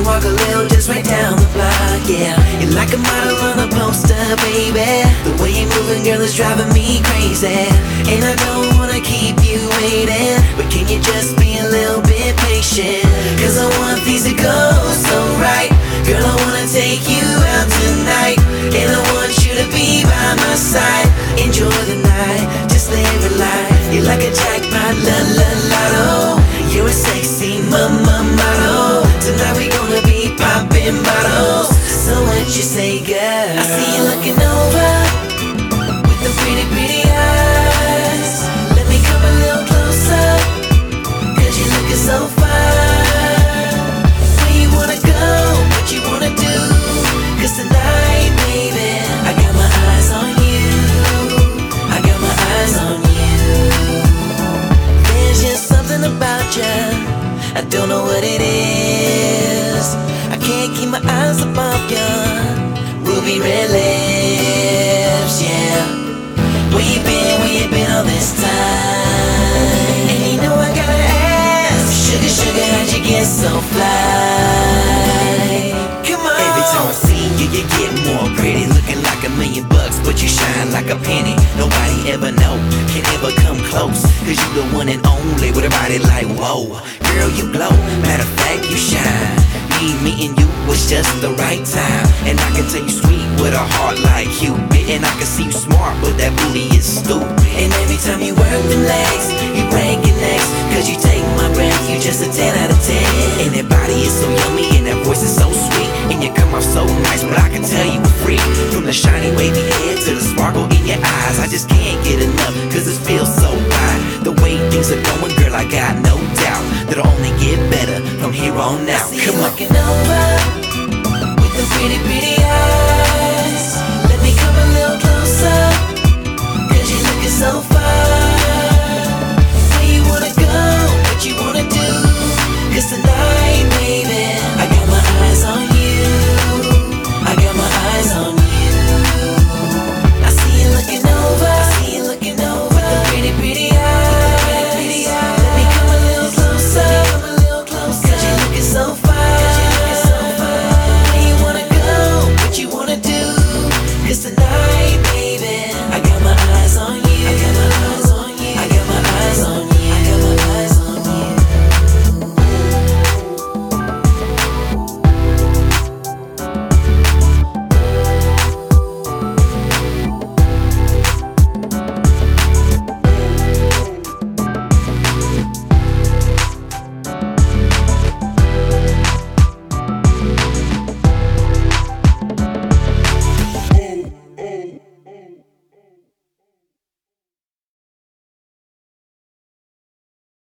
walk a little just right down the block, yeah. You're like a model on a poster, baby. The way you're moving, girl, is driving me crazy. And I don't wanna keep you waiting, but can you just be a little bit patient? Cause I want things to go so right. Girl, I wanna take you out tonight, and I want you to be by my side. Enjoy the night, just live it life. You're like a jackpot, lotto. You're a sexy motto. Tonight we gonna be popping bottles. So what you say, girl? I see you looking over with the pretty eyes. Let me come a little closer, cause you're looking so fine. Where you wanna go? What you wanna do? Cause tonight, baby, I got my eyes on you. I got my eyes on you. There's just something about you, I don't know what it is. I can't keep my eyes above you. Ruby red lips, yeah. Where you been all this time? And you know I gotta ask, sugar, how'd you get so fly? Come on. Every time I see you, you get more pretty. Looking like $1,000,000, but you shine like a penny. Nobody ever know, can ever come close. Cause you the one and only with a body like whoa. Girl, you glow, matter of fact, you shine. Meeting you was just the right time. And I can tell you sweet with a heart like Cupid. And I can see you smart, but that booty is stupid. And every time you work them legs, you break your necks. Cause you take my breath, you just a 10 out of 10. And that body is so yummy, and that voice is so sweet. And you come off so nice, but I can tell you a freak. From the shiny wavy hair to the sparkle in your eyes, I just can't get enough, cause it feels so right. The way things are going, girl, I got no doubt that'll only get better from here on out. Come on. Over with the pretty eyes. Let me come a little closer, cause you're looking so fine. Where you wanna go, what you wanna do? Cause tonight, baby, I got my eyes on you.